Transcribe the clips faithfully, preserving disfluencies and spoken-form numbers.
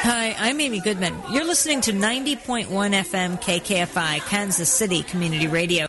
Hi, I'm Amy Goodman. You're listening to ninety point one F M K K F I, Kansas City Community Radio.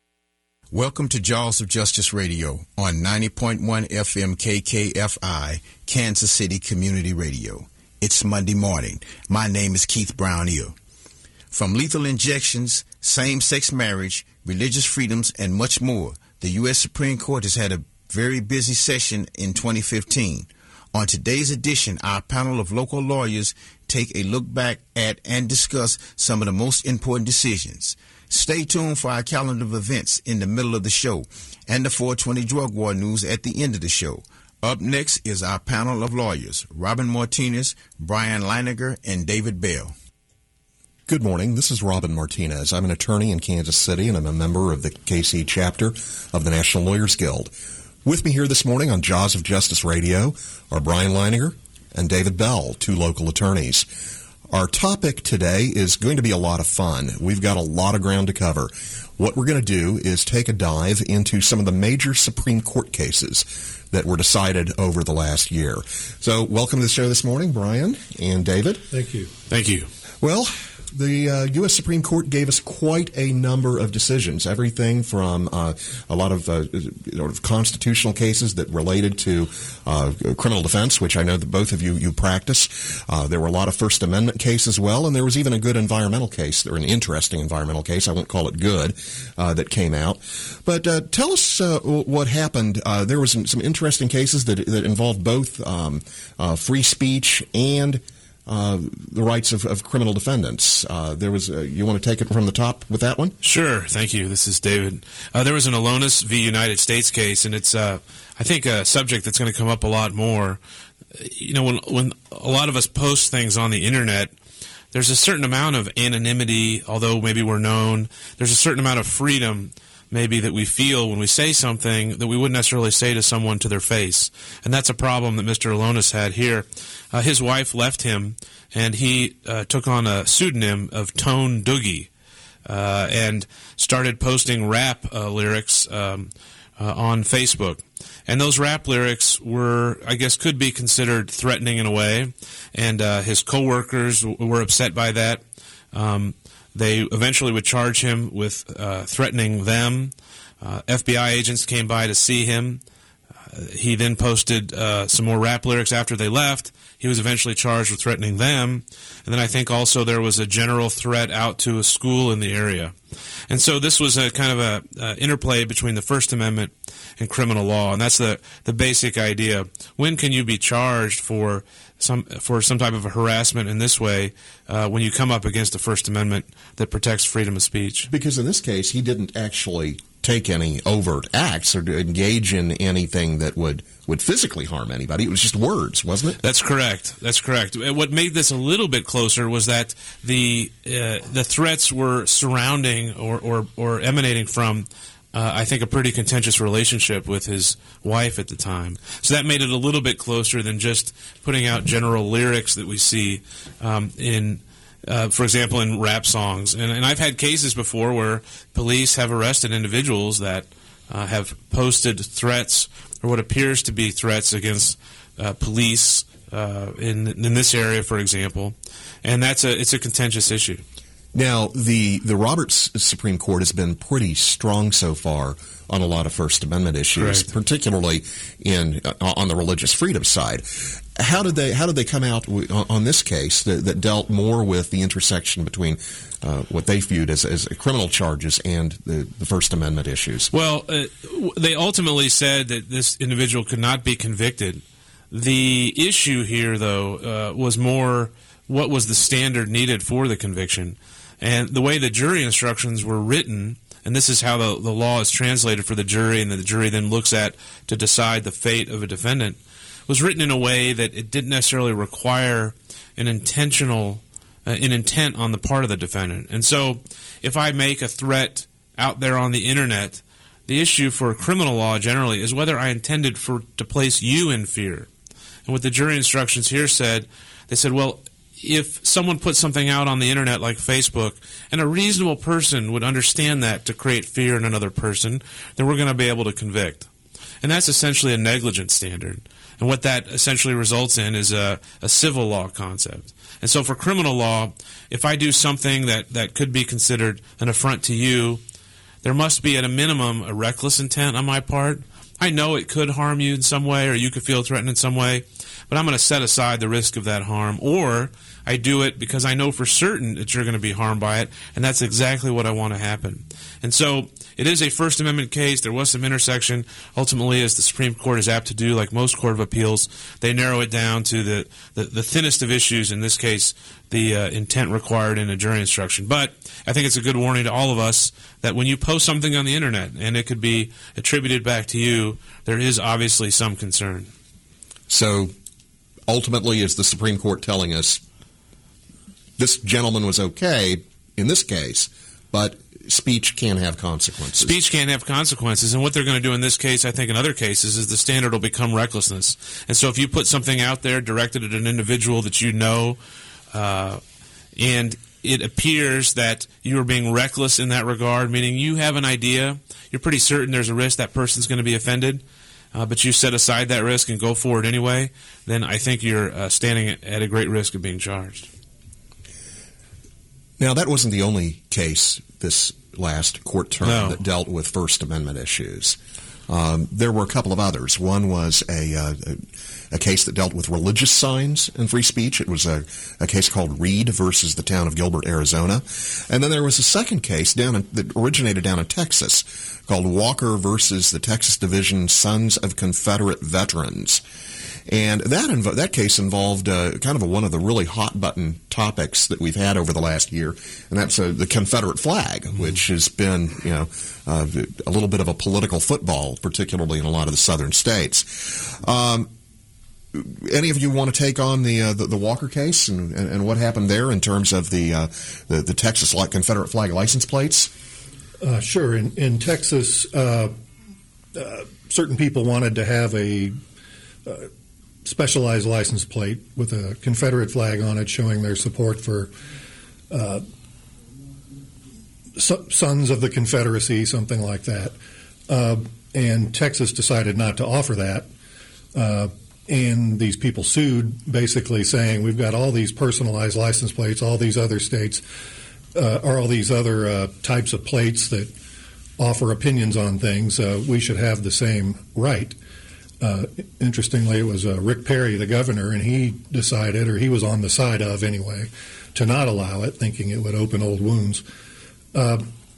Welcome to Jaws of Justice Radio on ninety point one F M K K F I, Kansas City Community Radio. It's Monday morning. My name is Keith Brown-Eel. From lethal injections, same-sex marriage, religious freedoms, and much more, the U S Supreme Court has had a very busy session in twenty fifteen. On today's edition, our panel of local lawyers take a look back at and discuss some of the most important decisions. Stay tuned for our calendar of events in the middle of the show and the four twenty Drug War news at the end of the show. Up next is our panel of lawyers, Robin Martinez, Brian Leininger, and David Bell. Good morning. This is Robin Martinez. I'm an attorney in Kansas City, and I'm a member of the K C chapter of the National Lawyers Guild. With me here this morning on Jaws of Justice Radio are Brian Leininger and David Bell, two local attorneys. Our topic today is going to be a lot of fun. We've got a lot of ground to cover. What we're going to do is take a dive into some of the major Supreme Court cases that were decided over the last year. So welcome to the show this morning, Brian and David. Thank you. Thank you. Well, the uh, U S Supreme Court gave us quite a number of decisions, everything from uh, a lot of uh, sort of constitutional cases that related to uh, criminal defense, which I know that both of you, you practice. Uh, there were a lot of First Amendment cases as well, and there was even a good environmental case, or an interesting environmental case, I won't call it good, uh, that came out. But uh, tell us uh, what happened. Uh, there were some, some interesting cases that, that involved both um, uh, free speech and Uh, the rights of, of criminal defendants. Uh, there was. Uh, you want to take it from the top with that one? Sure. Thank you. This is David. Uh, there was an Alonis v. United States case, and it's, uh, I think, a subject that's going to come up a lot more. You know, when when a lot of us post things on the internet, there's a certain amount of anonymity, although maybe we're known. There's a certain amount of freedom maybe that we feel when we say something that we wouldn't necessarily say to someone to their face. And that's a problem that Mister Alonis had here. Uh, his wife left him, and he uh, took on a pseudonym of Tone Doogie uh, and started posting rap uh, lyrics um, uh, on Facebook. And those rap lyrics were, I guess, could be considered threatening in a way, and uh, his coworkers w- were upset by that. Um, They eventually would charge him with uh, threatening them. Uh, F B I agents came by to see him. Uh, he then posted uh, some more rap lyrics after they left. He was eventually charged with threatening them. And then I think also there was a general threat out to a school in the area. And so this was a kind of a uh, interplay between the First Amendment and criminal law, and that's the, the basic idea. When can you be charged for some for some type of a harassment in this way uh, when you come up against the First Amendment that protects freedom of speech? Because in this case, he didn't actually take any overt acts or to engage in anything that would, would physically harm anybody. It was just words, wasn't it? That's correct. That's correct. What made this a little bit closer was that the uh, the threats were surrounding or, or, or emanating from Uh, I think a pretty contentious relationship with his wife at the time. So that made it a little bit closer than just putting out general lyrics that we see um, in, uh, for example, in rap songs. And, and I've had cases before where police have arrested individuals that uh, have posted threats or what appears to be threats against uh, police uh, in in this area, for example. And that's a it's a contentious issue. Now, the, the Roberts Supreme Court has been pretty strong so far on a lot of First Amendment issues, Correct. particularly in uh, on the religious freedom side. How did they how did they come out w- on this case that, that dealt more with the intersection between uh, what they viewed as, as criminal charges and the, the First Amendment issues? Well, uh, they ultimately said that this individual could not be convicted. The issue here, though, uh, was more what was the standard needed for the conviction. And the way the jury instructions were written, and this is how the, the law is translated for the jury and that the jury then looks at to decide the fate of a defendant, was written in a way that it didn't necessarily require an intentional, uh, an intent on the part of the defendant. And so if I make a threat out there on the internet, the issue for criminal law generally is whether I intended for to place you in fear. And what the jury instructions here said, they said, well, if someone puts something out on the internet like Facebook, and a reasonable person would understand that to create fear in another person, then we're going to be able to convict. And that's essentially a negligence standard. And what that essentially results in is a, a civil law concept. And so for criminal law, if I do something that, that could be considered an affront to you, there must be at a minimum a reckless intent on my part. I know it could harm you in some way, or you could feel threatened in some way, but I'm going to set aside the risk of that harm. Or I do it because I know for certain that you're going to be harmed by it, and that's exactly what I want to happen. And so it is a First Amendment case. There was some intersection. Ultimately, as the Supreme Court is apt to do, like most Court of Appeals, they narrow it down to the, the, the thinnest of issues, in this case, the uh, intent required in a jury instruction. But I think it's a good warning to all of us that when you post something on the Internet and it could be attributed back to you, there is obviously some concern. So ultimately, is the Supreme Court telling us this gentleman was okay in this case, but speech can have consequences? Speech can have consequences, and what they're going to do in this case, I think in other cases, is the standard will become recklessness. And so if you put something out there directed at an individual that you know, uh, and it appears that you are being reckless in that regard, meaning you have an idea, you're pretty certain there's a risk that person's going to be offended, uh, but you set aside that risk and go forward anyway, then I think you're uh, standing at a great risk of being charged. Now, that wasn't the only case this last court term No. that dealt with First Amendment issues. Um, there were a couple of others. One was a, uh, a, a case that dealt with religious signs and free speech. It was a, a case called Reed versus the town of Gilbert, Arizona. And then there was a second case down in, that originated down in Texas called Walker versus the Texas Division Sons of Confederate Veterans. And that invo- that case involved uh, kind of a, one of the really hot-button topics that we've had over the last year, and that's uh, the Confederate flag, mm-hmm. which has been, you know, uh, a little bit of a political football, particularly in a lot of the southern states. Um, any of you want to take on the uh, the, the Walker case and, and, and what happened there in terms of the uh, the, the Texas Confederate flag license plates? Uh, sure. In, in Texas, uh, uh, certain people wanted to have a uh, specialized license plate with a Confederate flag on it showing their support for uh, so, Sons of the Confederacy, something like that. Uh, and Texas decided not to offer that. Uh, and these people sued, basically saying, we've got all these personalized license plates, all these other states, uh, or all these other uh, types of plates that offer opinions on things. Uh, we should have the same right. Uh, interestingly, it was uh, Rick Perry, the governor, and he decided, or he was on the side of anyway, to not allow it, thinking it would open old wounds. Uh,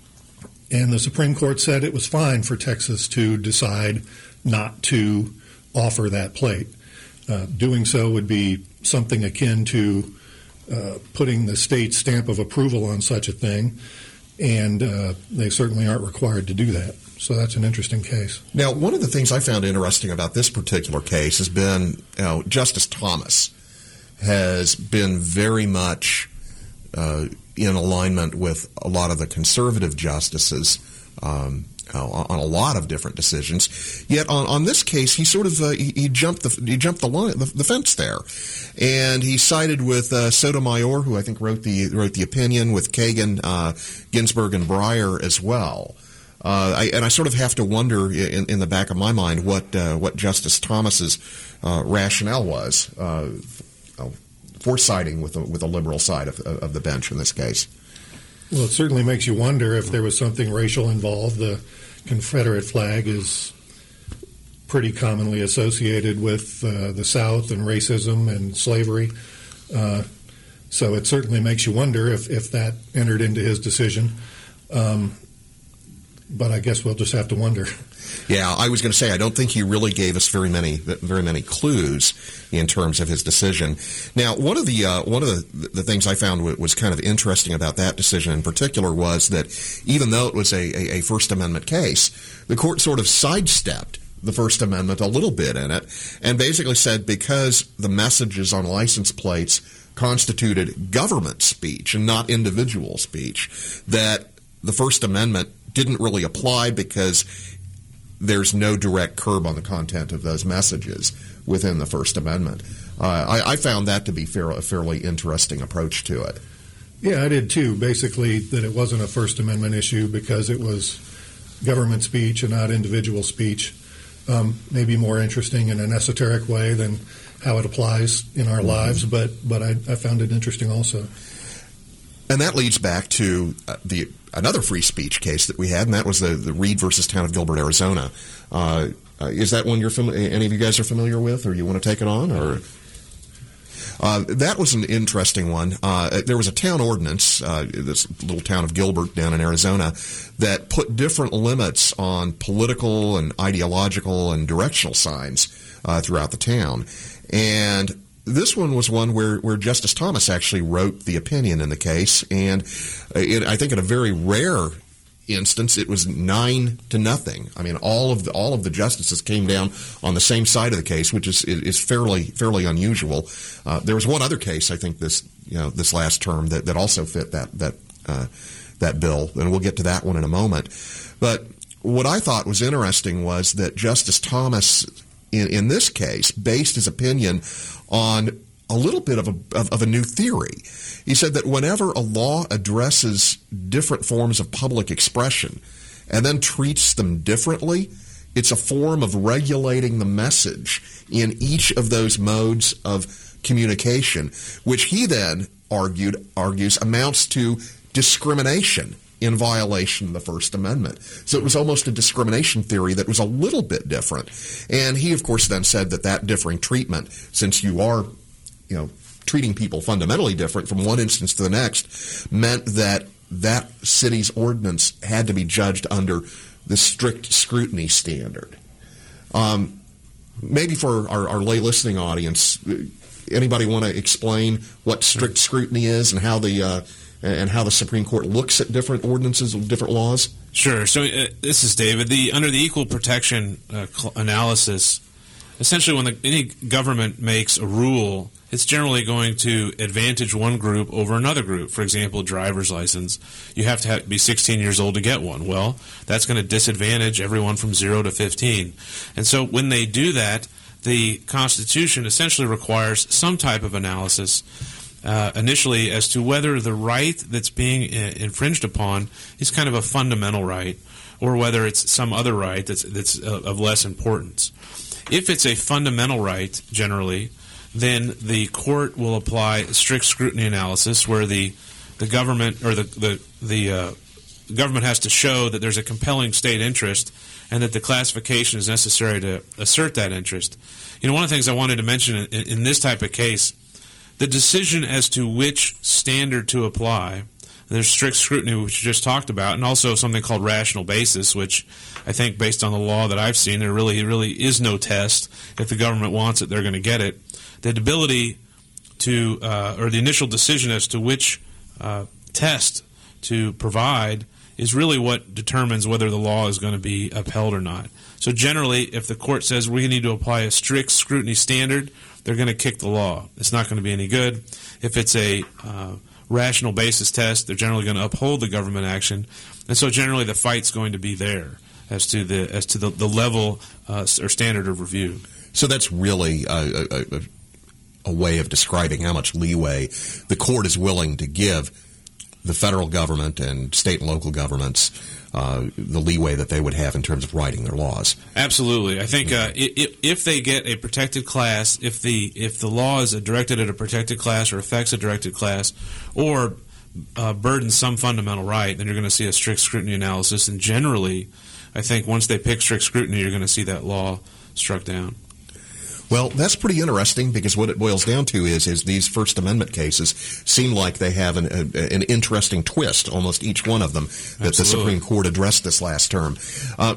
and the Supreme Court said it was fine for Texas to decide not to offer that plate. Uh, doing so would be something akin to uh, putting the state's stamp of approval on such a thing, and uh, they certainly aren't required to do that. So that's an interesting case. Now, one of the things I found interesting about this particular case has been, you know, Justice Thomas has been very much uh, in alignment with a lot of the conservative justices um, on a lot of different decisions. Yet on, on this case, he sort of uh, he, he jumped the he jumped the line the, the fence there, and he sided with uh, Sotomayor, who I think wrote the wrote the opinion, with Kagan, uh, Ginsburg, and Breyer as well. Uh, I, and I sort of have to wonder in, in the back of my mind what uh, what Justice Thomas's uh, rationale was uh, for siding with the, with the liberal side of, of the bench in this case. Well, it certainly makes you wonder if there was something racial involved. The Confederate flag is pretty commonly associated with uh, the South and racism and slavery. Uh, so it certainly makes you wonder if, if that entered into his decision. Um, But I guess we'll just have to wonder. Yeah, I was going to say I don't think he really gave us very many very many clues in terms of his decision. Now, one of the uh, one of the, the things I found was kind of interesting about that decision in particular was that even though it was a, a, a First Amendment case, the court sort of sidestepped the First Amendment a little bit in it and basically said because the messages on license plates constituted government speech and not individual speech, that the First Amendment didn't really apply because there's no direct curb on the content of those messages within the First Amendment. Uh, I, I found that to be fair, a fairly interesting approach to it. Yeah, I did too. Basically, that it wasn't a First Amendment issue because it was government speech and not individual speech. um, maybe more interesting in an esoteric way than how it applies in our lives, but but I, I found it interesting also. And that leads back to uh, the another free speech case that we had, and that was the, the Reed versus Town of Gilbert, Arizona. Uh, uh, is that one you're fam- any of you guys are familiar with, or you want to take it on? Or uh, that was an interesting one. Uh, there was a town ordinance, uh, this little town of Gilbert down in Arizona, that put different limits on political and ideological and directional signs uh, throughout the town. And this one was one where, where Justice Thomas actually wrote the opinion in the case, and it, I think in a very rare instance, it was nine to nothing. I mean, all of the all of the justices came down on the same side of the case, which is is fairly fairly unusual. Uh, there was one other case, I think, this you know this last term that, that also fit that that uh, that bill, and we'll get to that one in a moment. But what I thought was interesting was that Justice Thomas, in, in this case, based his opinion on a little bit of a of, of a new theory. He said that whenever a law addresses different forms of public expression and then treats them differently, it's a form of regulating the message in each of those modes of communication, which he then argued argues amounts to discrimination in violation of the First Amendment. So it was almost a discrimination theory that was a little bit different. And he, of course, then said that that differing treatment, since you are, you know, treating people fundamentally different from one instance to the next, meant that that city's ordinance had to be judged under the strict scrutiny standard. Um, maybe for our, our lay listening audience, anybody want to explain what strict scrutiny is and how the uh, and how the Supreme Court looks at different ordinances or different laws? Sure. So uh, this is David. The under the equal protection uh, cl- analysis, essentially when the, any government makes a rule, it's generally going to advantage one group over another group. For example, a driver's license. You have to have, be sixteen years old to get one. Well, that's going to disadvantage everyone from zero to fifteen. And so when they do that, the Constitution essentially requires some type of analysis uh, initially as to whether the right that's being uh, infringed upon is kind of a fundamental right or whether it's some other right that's, that's uh, of less importance. If it's a fundamental right, generally, then the court will apply strict scrutiny analysis, where the the government or the the the uh, government has to show that there's a compelling state interest and that the classification is necessary to assert that interest. You know, one of the things I wanted to mention in, in this type of case, the decision as to which standard to apply. There's strict scrutiny, which you just talked about, and also something called rational basis, which I think, based on the law that I've seen, there really really is no test. If the government wants it, they're going to get it. The ability to, uh, or the initial decision as to which uh, test to provide is really what determines whether the law is going to be upheld or not. So generally, if the court says we need to apply a strict scrutiny standard, they're going to kick the law. It's not going to be any good. If it's a uh, rational basis test, they're generally going to uphold the government action. And so generally the fight's going to be there as to the as to the, the level uh, or standard of review. So that's really a, a, a way of describing how much leeway the court is willing to give the federal government and state and local governments, uh, the leeway that they would have in terms of writing their laws. Absolutely. I think uh, if, if they get a protected class, if the if the law is directed at a protected class or affects a directed class, or uh, burdens some fundamental right, then you're going to see a strict scrutiny analysis. And generally, I think once they pick strict scrutiny, you're going to see that law struck down. Well, that's pretty interesting, because what it boils down to is is these First Amendment cases seem like they have an, a, an interesting twist, almost each one of them, that Absolutely. The Supreme Court addressed this last term. Uh,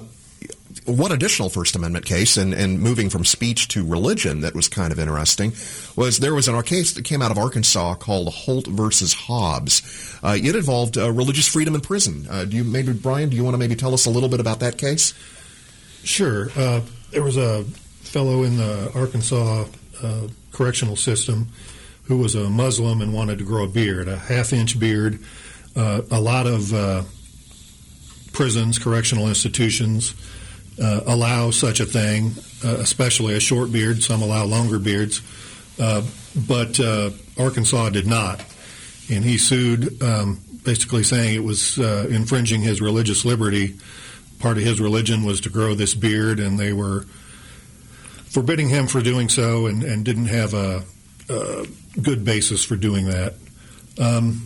one additional First Amendment case, and, and moving from speech to religion that was kind of interesting, was there was an case that came out of Arkansas called Holt versus Hobbs. Uh, it involved uh, religious freedom in prison. Uh, do you maybe, Brian, do you want to maybe tell us a little bit about that case? Sure. Uh, there was a fellow in the Arkansas uh, correctional system who was a Muslim and wanted to grow a beard, a half-inch beard. Uh, a lot of uh, prisons, correctional institutions, uh, allow such a thing, uh, especially a short beard. Some allow longer beards. Uh, but uh, Arkansas did not. And he sued, um, basically saying it was uh, infringing his religious liberty part of his religion was to grow this beard, and they were forbidding him for doing so, and, and didn't have a, a good basis for doing that. Um,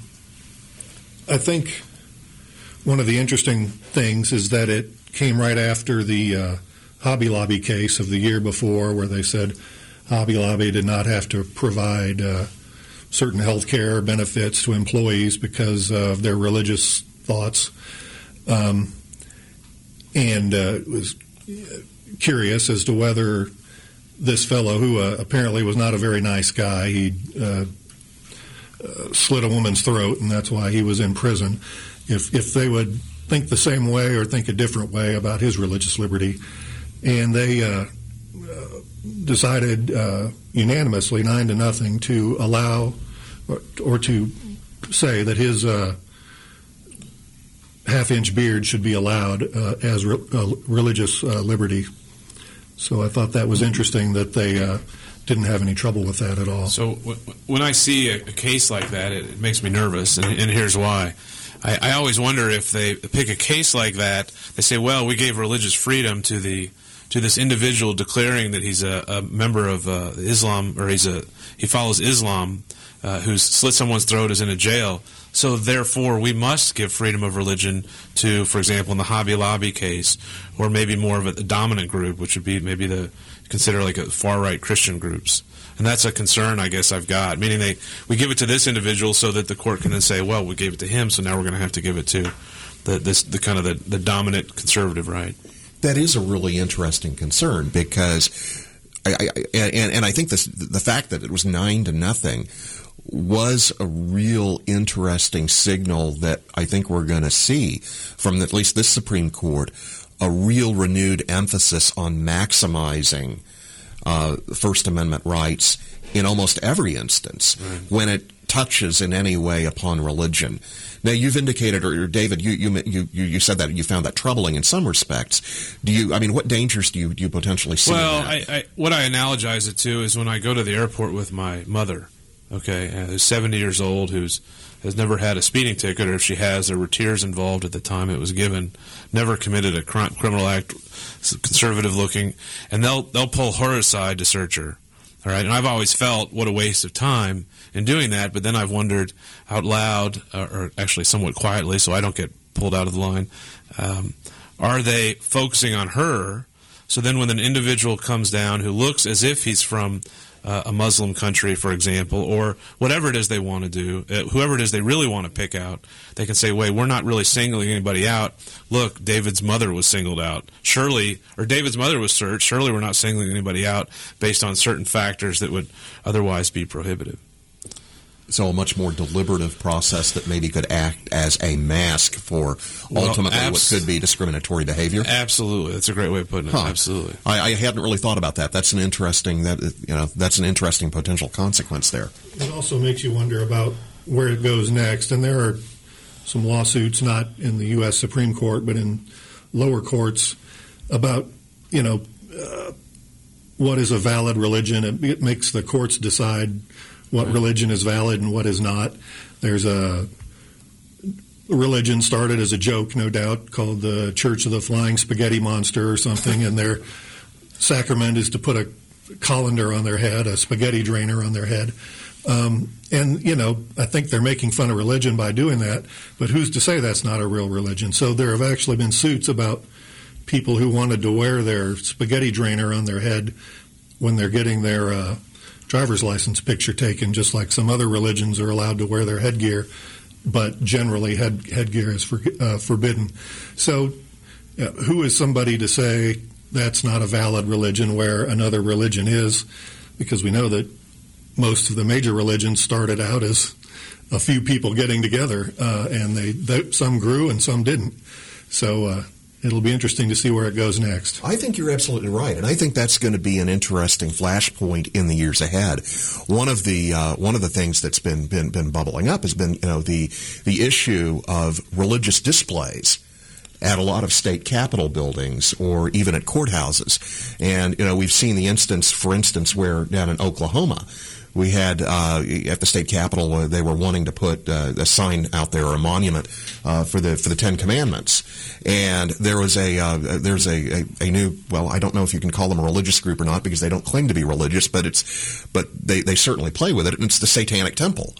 I think one of the interesting things is that it came right after the uh, Hobby Lobby case of the year before, where they said Hobby Lobby did not have to provide uh, certain health care benefits to employees because of their religious thoughts. Um, and uh, was curious as to whether this fellow, who uh, apparently was not a very nice guy, he uh, uh, slit a woman's throat, and that's why he was in prison, if if they would think the same way or think a different way about his religious liberty. And they uh, uh, decided uh, unanimously, nine to nothing, to allow or, or to say that his uh, half-inch beard should be allowed uh, as re- uh, religious uh, liberty. So I thought that was interesting that they uh, didn't have any trouble with that at all. So w- when I see a, a case like that, it, it makes me nervous, and, and here's why. I, I always wonder if they pick a case like that, they say, well, we gave religious freedom to the to this individual declaring that he's a, a member of uh, Islam, or he's a he follows Islam, uh, who's slit someone's throat, is in a jail. So therefore, we must give freedom of religion to, for example, in the Hobby Lobby case, or maybe more of a, a dominant group, which would be maybe the consider like a far-right Christian groups. And that's a concern, I guess, I've got. Meaning they we give it to this individual so that the court can then say, well, we gave it to him, so now we're going to have to give it to the this the kind of the, the dominant conservative right. That is a really interesting concern, because I, I and, and I think this, the fact that it was nine to nothing was a real interesting signal that I think we're going to see from at least this Supreme Court, a real renewed emphasis on maximizing uh, First Amendment rights in almost every instance right. when it touches in any way upon religion. Now, you've indicated, or David, you you you you said that you found that troubling in some respects. Do you? I mean, what dangers do you do you potentially see? Well, in that? I, I, what I analogize it to is when I go to the airport with my mother. Okay, uh, who's seventy years old, who's has never had a speeding ticket, or if she has, there were tears involved at the time it was given. Never committed a crime, criminal act, conservative looking, and they'll they'll pull her aside to search her. All right, and I've always felt what a waste of time in doing that, but then I've wondered out loud, uh, or actually somewhat quietly, so I don't get pulled out of the line, um, are they focusing on her? So then when an individual comes down who looks as if he's from uh, a Muslim country, for example, or whatever it is they want to do, uh, whoever it is they really want to pick out, they can say, wait, we're not really singling anybody out. Look, David's mother was singled out. Surely, or David's mother was searched. Surely we're not singling anybody out based on certain factors that would otherwise be prohibitive. So a much more deliberative process that maybe could act as a mask for ultimately well, abs- what could be discriminatory behavior. Absolutely, that's a great way of putting it. Huh. Absolutely, I, I hadn't really thought about that. That's an interesting that you know that's an interesting potential consequence there. It also makes you wonder about where it goes next. And there are some lawsuits, not in the U S Supreme Court, but in lower courts, about you know uh, what is a valid religion. It, it makes the courts decide what religion is valid and what is not. There's a religion started as a joke, no doubt, called the Church of the Flying Spaghetti Monster or something, and their sacrament is to put a colander on their head, a spaghetti drainer on their head. Um, and, you know, I think they're making fun of religion by doing that, but who's to say that's not a real religion? So there have actually been suits about people who wanted to wear their spaghetti drainer on their head when they're getting their uh, driver's license picture taken, just like some other religions are allowed to wear their headgear, but generally head, headgear is for, uh, forbidden. So uh, who is somebody to say that's not a valid religion where another religion is? Because we know that most of the major religions started out as a few people getting together, uh, and they, they some grew and some didn't. So uh, it'll be interesting to see where it goes next. I think you're absolutely right, and I think that's going to be an interesting flashpoint in the years ahead. One of the uh, one of the things that's been, been been bubbling up has been you know the the issue of religious displays at a lot of state capitol buildings or even at courthouses. And, you know, we've seen the instance, for instance, where down in Oklahoma, we had uh, at the state capitol, uh, they were wanting to put uh, a sign out there or a monument uh, for the for the Ten Commandments, and there was a uh, there's a, a, a new well I don't know if you can call them a religious group or not because they don't claim to be religious, but it's but they, they certainly play with it, and it's the Satanic Temple.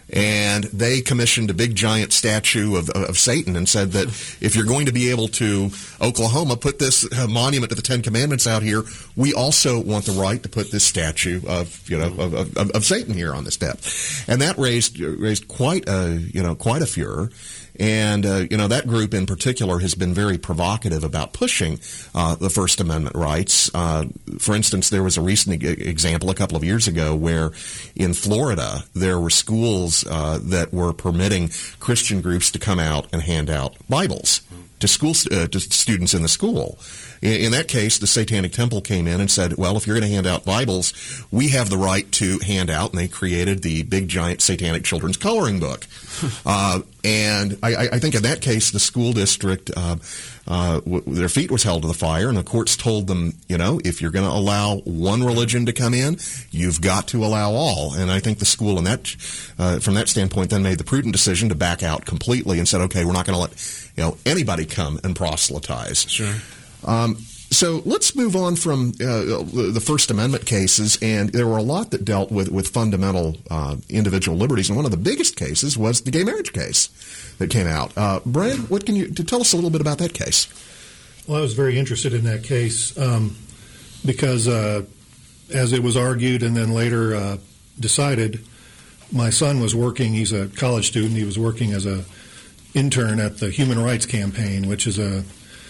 And they commissioned a big giant statue of, of Satan and said that if you're going to be able to, Oklahoma, put this uh, monument to the Ten Commandments out here, we also want the right to put this statue of, you know, of, of, of Satan here on this step. And that raised raised quite a, you know, quite a furor. And, uh, you know, that group in particular has been very provocative about pushing uh, the First Amendment rights. Uh, for instance, there was a recent e- example a couple of years ago where in Florida there were schools uh, that were permitting Christian groups to come out and hand out Bibles to school uh, to students in the school. In, in that case, the Satanic Temple came in and said, well, if you're going to hand out Bibles, we have the right to hand out, and they created the big giant Satanic children's coloring book. uh, and I, I think in that case, the school district, uh, uh, w- their feet was held to the fire, and the courts told them, you know, if you're going to allow one religion to come in, you've got to allow all. And I think the school, in that, uh, from that standpoint, then made the prudent decision to back out completely and said, okay, we're not going to let, you know, anybody come and proselytize. Sure. Um, so let's move on from uh, the First Amendment cases, and there were a lot that dealt with, with fundamental uh, individual liberties, and one of the biggest cases was the gay marriage case that came out. Uh, Brian, what can you to tell us a little bit about that case? Well, I was very interested in that case um, because uh, as it was argued and then later uh, decided, my son was working, he's a college student, he was working as a intern at the Human Rights Campaign, which is a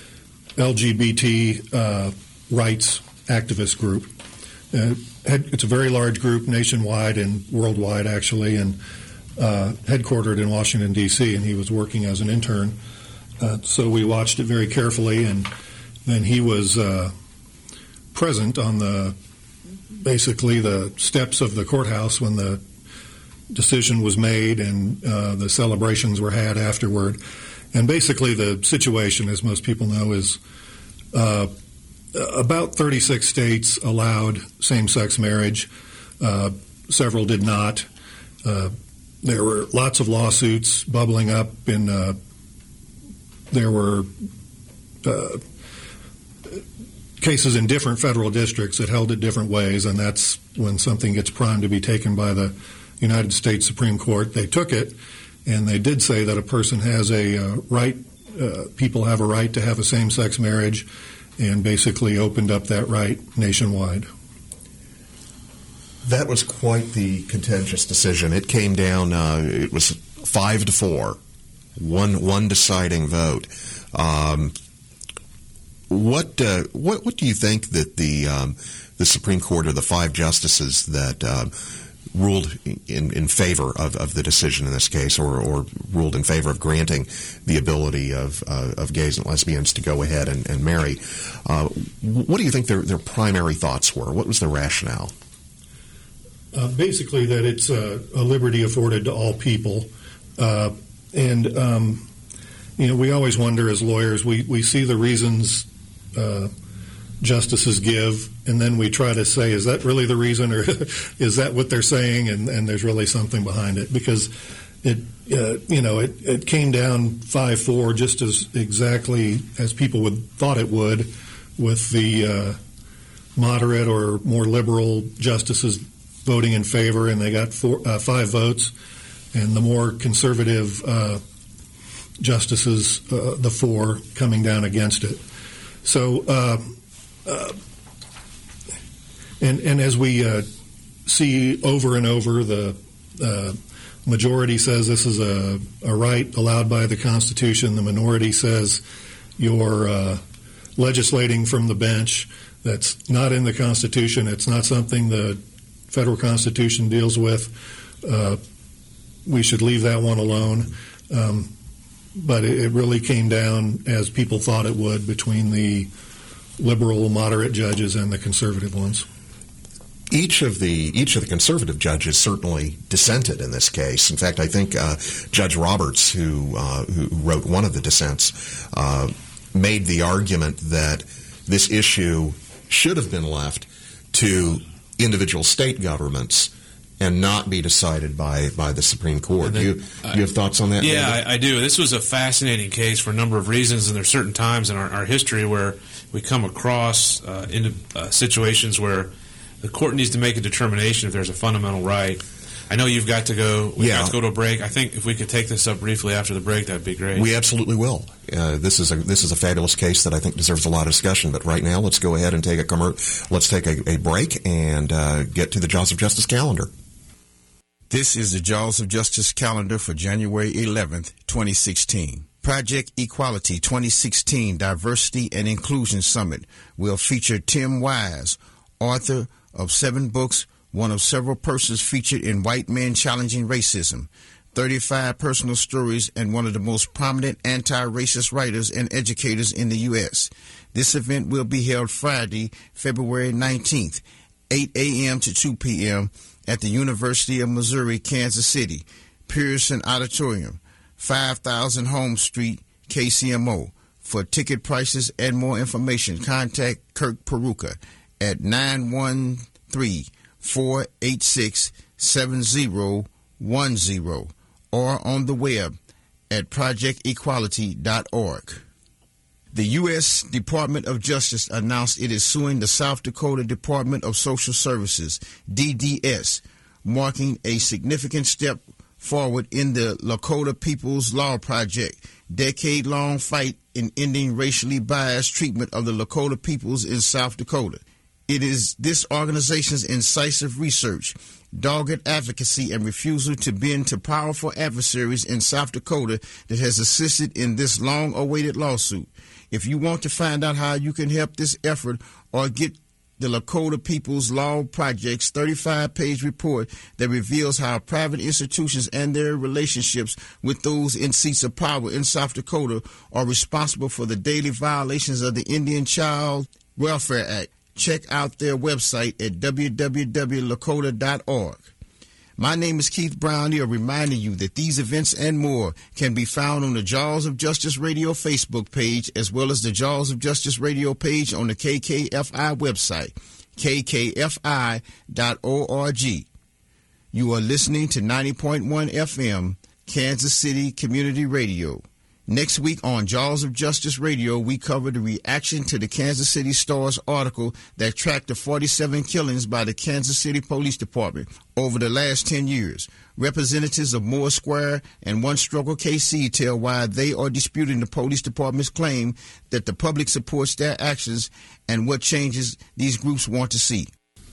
L G B T uh, rights activist group. Uh, it's a very large group nationwide and worldwide, actually, and uh, headquartered in Washington, D C, and he was working as an intern. Uh, so we watched it very carefully, and then he was uh, present on the basically the steps of the courthouse when the decision was made and uh, the celebrations were had afterward. And basically the situation, as most people know, is uh, about thirty-six states allowed same-sex marriage. Uh, several did not. Uh, there were lots of lawsuits bubbling up. In uh, there were uh, cases in different federal districts that held it different ways, and that's when something gets primed to be taken by the United States Supreme Court. They took it. And they did say that a person has a uh, right, uh, people have a right to have a same-sex marriage, and basically opened up that right nationwide. That was quite the contentious decision. It came down, uh, it was five to four, one one deciding vote. Um, what, uh, what what do you think that the um, the Supreme Court, or the five justices that uh, ruled in, in favor of, of the decision in this case, or, or ruled in favor of granting the ability of uh, of gays and lesbians to go ahead and, and marry, uh, what do you think their, their primary thoughts were? What was their rationale? Uh, basically that it's a, a liberty afforded to all people. Uh, and, um, you know, we always wonder as lawyers, we, we see the reasons uh, justices give, and then we try to say, is that really the reason, or is that what they're saying, and, and there's really something behind it? Because it, uh, you know, it, it came down five four just as exactly as people would thought it would, with the uh, moderate or more liberal justices voting in favor, and they got four, uh, five votes, and the more conservative uh, justices, uh, the four, coming down against it. So, uh, uh, and and as we uh, see over and over, the uh, majority says this is a, a right allowed by the Constitution. The minority says you're uh, legislating from the bench. That's not in the Constitution. It's not something the federal Constitution deals with. Uh, we should leave that one alone. Um, but it, it really came down, as people thought it would, between the liberal, moderate judges and the conservative ones. Each of the each of the conservative judges certainly dissented in this case. In fact, I think uh, Judge Roberts, who uh, who wrote one of the dissents, uh, made the argument that this issue should have been left to individual state governments and not be decided by, by the Supreme Court. Then, do, you, do you have thoughts on that? Yeah, I, I do. This was a fascinating case for a number of reasons, and there are certain times in our, our history where we come across uh, into uh, situations where the court needs to make a determination if there's a fundamental right. I know you've got to go. We've yeah. got to go to a break. I think if we could take this up briefly after the break, that'd be great. We absolutely will. Uh, this is a this is a fabulous case that I think deserves a lot of discussion. But right now, let's go ahead and take a commer- let's take a, a break and uh, get to the Jaws of Justice calendar. This is the Jaws of Justice calendar for January eleventh, twenty sixteen. Project Equality twenty sixteen Diversity and Inclusion Summit will feature Tim Wise, author of seven books, one of several persons featured in White Men Challenging Racism, thirty-five personal stories, and one of the most prominent anti-racist writers and educators in the U S This event will be held Friday, February nineteenth, eight a.m. to two p.m. at the University of Missouri, Kansas City, Pearson Auditorium, five thousand Holmes Street, K C M O. For ticket prices and more information, contact Kirk Peruka at nine one three, four eight six, seven zero one zero or on the web at project equality dot org. The U S Department of Justice announced it is suing the South Dakota Department of Social Services, D D S, marking a significant step forward in the Lakota People's Law Project, decade-long fight in ending racially biased treatment of the Lakota peoples in South Dakota. It is this organization's incisive research, dogged advocacy, and refusal to bend to powerful adversaries in South Dakota that has assisted in this long-awaited lawsuit. If you want to find out how you can help this effort or get the Lakota People's Law Project's thirty-five page report that reveals how private institutions and their relationships with those in seats of power in South Dakota are responsible for the daily violations of the Indian Child Welfare Act, check out their website at w w w dot lakota dot org. My name is Keith Brown here, reminding you that these events and more can be found on the Jaws of Justice Radio Facebook page, as well as the Jaws of Justice Radio page on the K K F I website, k k f i dot org. You are listening to ninety point one F M, Kansas City Community Radio. Next week on Jaws of Justice Radio, we cover the reaction to the Kansas City Star's article that tracked the forty-seven killings by the Kansas City Police Department over the last ten years. Representatives of Moore Square and One Struggle K C tell why they are disputing the police department's claim that the public supports their actions and what changes these groups want to see.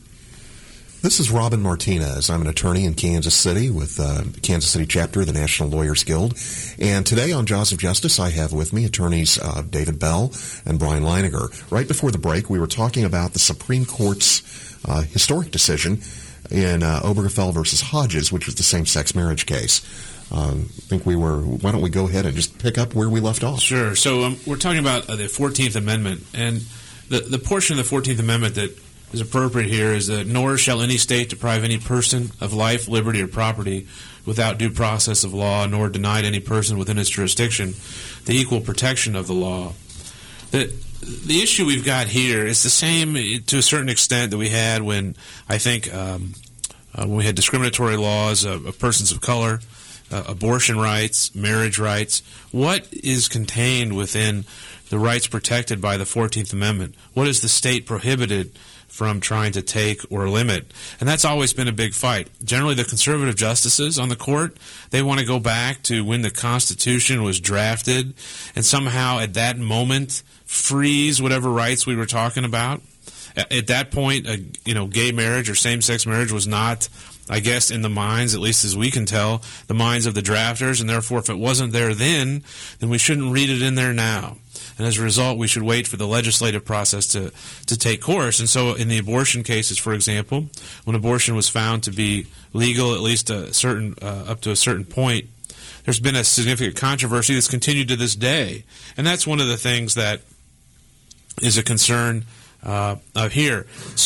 This is Robin Martinez. I'm an attorney in Kansas City with uh, the Kansas City chapter of the National Lawyers Guild. And today on Jaws of Justice, I have with me attorneys uh, David Bell and Brian Leiniger. Right before the break, we were talking about the Supreme Court's uh, historic decision in uh, Obergefell versus Hodges, which was the same-sex marriage case. Um, I think we were, why don't we go ahead and just pick up where we left off? Sure. So um, we're talking about uh, the fourteenth Amendment. And the, the portion of the fourteenth Amendment that is appropriate here is that nor shall any state deprive any person of life, liberty, or property without due process of law, nor denied any person within its jurisdiction the equal protection of the law. The, the issue we've got here is the same to a certain extent that we had when, I think, um, uh, when we had discriminatory laws of, of persons of color, uh, abortion rights, marriage rights. What is contained within the rights protected by the fourteenth Amendment? What is the state prohibited from trying to take or limit? And that's always been a big fight. Generally, the conservative justices on the court, they want to go back to when the Constitution was drafted and somehow at that moment freeze whatever rights we were talking about. At that point, uh, you know, gay marriage or same-sex marriage was not, I guess, in the minds, at least as we can tell, the minds of the drafters, and therefore if it wasn't there then, then we shouldn't read it in there now. And as a result, we should wait for the legislative process to, to take course. And so in the abortion cases, for example, when abortion was found to be legal, at least a certain uh, up to a certain point, there's been a significant controversy that's continued to this day. And that's one of the things that is a concern uh, of here. So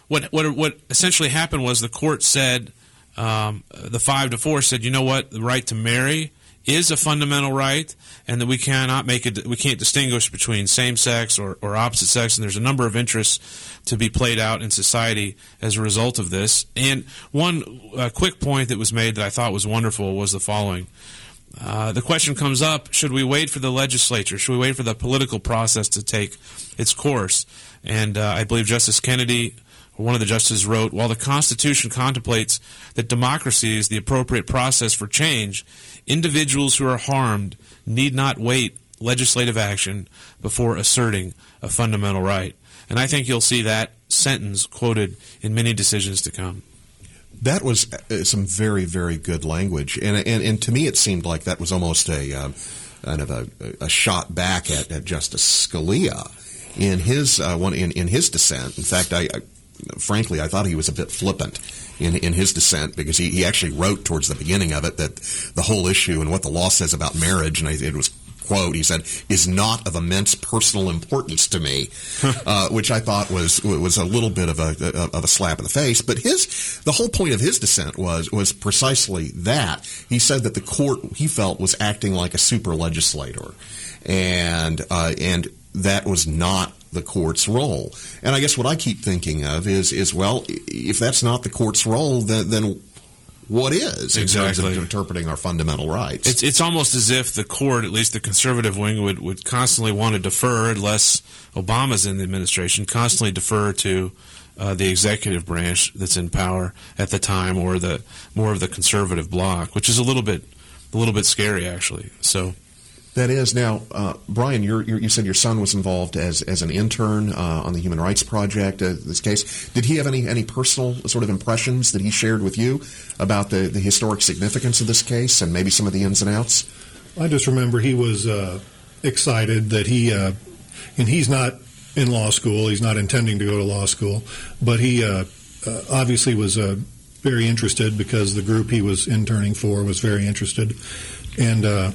what what what essentially happened was the court said, um, the five to four said, you know what, the right to marry is a fundamental right, and that we cannot make it, we can't distinguish between same sex or, or opposite sex, and there's a number of interests to be played out in society as a result of this. And one uh, quick point that was made that I thought was wonderful was the following. Uh, the question comes up, should we wait for the legislature? Should we wait for the political process to take its course? And uh, I believe Justice Kennedy, one of the justices, wrote, while the Constitution contemplates that democracy is the appropriate process for change, individuals who are harmed need not wait legislative action before asserting a fundamental right. And I think you'll see that sentence quoted in many decisions to come. That was uh, some very, very good language, and, and and to me it seemed like that was almost a uh, kind of a, a shot back at, at Justice Scalia in his uh, one in, in his dissent. In fact, I, I frankly I thought he was a bit flippant in in his dissent, because he, he actually wrote towards the beginning of it that the whole issue and what the law says about marriage, and I, it was, quote, he said, is not of immense personal importance to me, uh, which I thought was was a little bit of a of a slap in the face. But his the whole point of his dissent was was precisely that. He said that the court, he felt, was acting like a super legislator, and uh, and that was not the court's role. And I guess what I keep thinking of is is well, if that's not the court's role, then then what is in exactly. terms of interpreting our fundamental rights? It's it's almost as if the court, at least the conservative wing, would, would constantly want to defer, unless Obama's in the administration, constantly defer to uh, the executive branch that's in power at the time, or the more of the conservative bloc, which is a little bit a little bit scary, actually. So. That is. Now, uh, Brian, you're, you're, you said your son was involved as as an intern uh, on the Human Rights Project. Uh, this case, did he have any any personal sort of impressions that he shared with you about the, the historic significance of this case and maybe some of the ins and outs? I just remember he was uh, excited that he, uh, and he's not in law school. He's not intending to go to law school, but he uh, uh, obviously was uh, very interested, because the group he was interning for was very interested, and. Uh,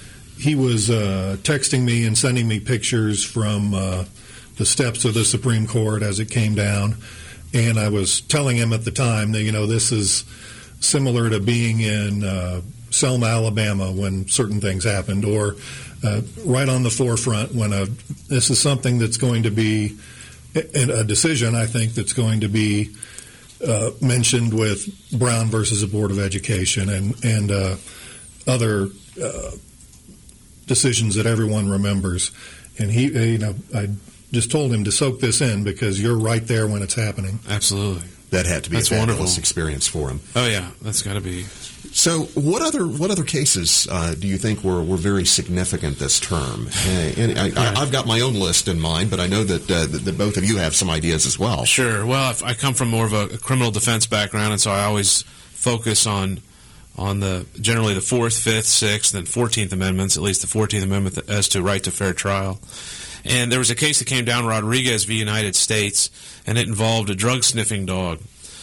He was uh, texting me and sending me pictures from uh, the steps of the Supreme Court as it came down, and I was telling him at the time that, you know, this is similar to being in uh, Selma, Alabama, when certain things happened, or uh, right on the forefront when a, this is something that's going to be a, a decision, I think, that's going to be uh, mentioned with Brown versus the Board of Education and, and uh, other uh decisions that everyone remembers. And he, you know, I just told him to soak this in, because you're right there when it's happening. Absolutely. That had to be That's a fabulous wonderful experience for him. Oh yeah, that's got to be. So, what other what other cases uh, do you think were, were very significant this term? Uh, and I, I, I've got my own list in mind, but I know that, uh, that that both of you have some ideas as well. Sure. Well, if I come from more of a, a criminal defense background, and so I always focus on. on the generally the Fourth, Fifth, Sixth, and Fourteenth Amendments, at least the Fourteenth Amendment as to right to fair trial. And there was a case that came down, Rodriguez v. United States, and it involved a drug-sniffing dog.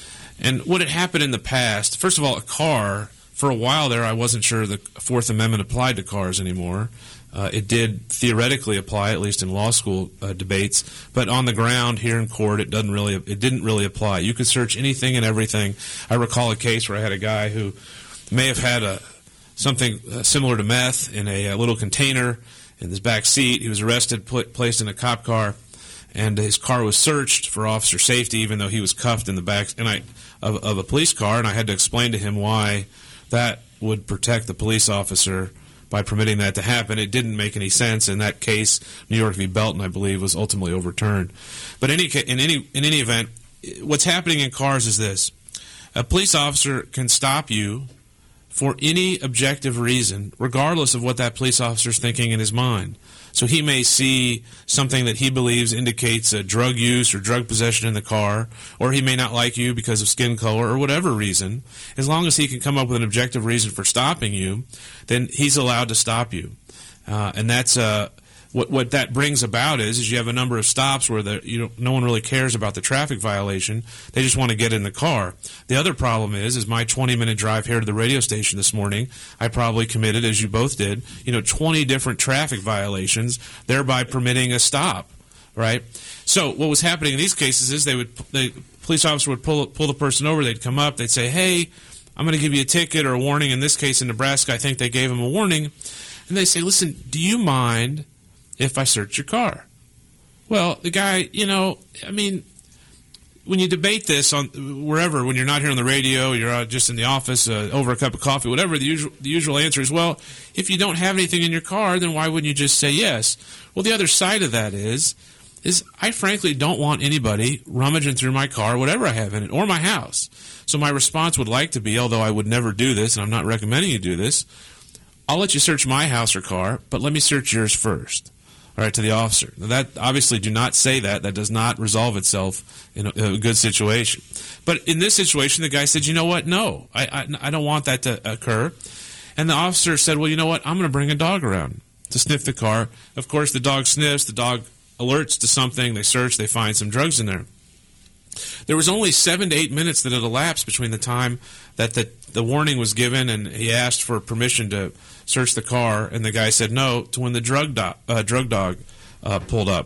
And what had happened in the past, first of all, a car, for a while there I wasn't sure the Fourth Amendment applied to cars anymore. Uh, it did theoretically apply, at least in law school uh, debates, but on the ground here in court, it doesn't really. It didn't really apply. You could search anything and everything. I recall a case where I had a guy who may have had a something uh, similar to meth in a, a little container in his back seat. He was arrested, put, placed in a cop car, and his car was searched for officer safety, even though he was cuffed in the back and I, of, of a police car. And I had to explain to him why that would protect the police officer by permitting that to happen. It didn't make any sense. In that case, New York v. Belton, I believe, was ultimately overturned. But any, in any in any event, what's happening in cars is this: a police officer can stop you for any objective reason, regardless of what that police officer is thinking in his mind. So he may see something that he believes indicates a drug use or drug possession in the car, or he may not like you because of skin color or whatever reason. As long as he can come up with an objective reason for stopping you, then he's allowed to stop you. Uh, and that's uh, what what that brings about is, is you have a number of stops where the, you know, no one really cares about the traffic violation. They just want to get in the car. The other problem is, is my twenty-minute drive here to the radio station this morning, I probably committed, as you both did, you know, twenty different traffic violations, thereby permitting a stop, right? So what was happening in these cases is they would they police officer would pull pull the person over. They'd come up. They'd say, "Hey, I'm going to give you a ticket or a warning." In this case, in Nebraska, I think they gave him a warning. And they say, "Listen, do you mind if I search your car?" Well, the guy, you know, I mean, when you debate this on wherever, when you're not here on the radio, you're out just in the office uh, over a cup of coffee, whatever, the usual, the usual answer is, well, if you don't have anything in your car, then why wouldn't you just say yes? Well, the other side of that is, is I frankly don't want anybody rummaging through my car, whatever I have in it, or my house. So my response would like to be, although I would never do this, and I'm not recommending you do this, I'll let you search my house or car, but let me search yours first. All right, to the officer. Now that, obviously, do not say that. That does not resolve itself in a, a good situation. But in this situation, the guy said, you know what? No, I, I, I don't want that to occur. And the officer said, well, you know what? I'm going to bring a dog around to sniff the car. Of course, the dog sniffs. The dog alerts to something. They search. They find some drugs in there. There was only seven to eight minutes that had elapsed between the time that the, the warning was given and he asked for permission to search the car, and the guy said no, to when the drug, do- uh, drug dog uh, pulled up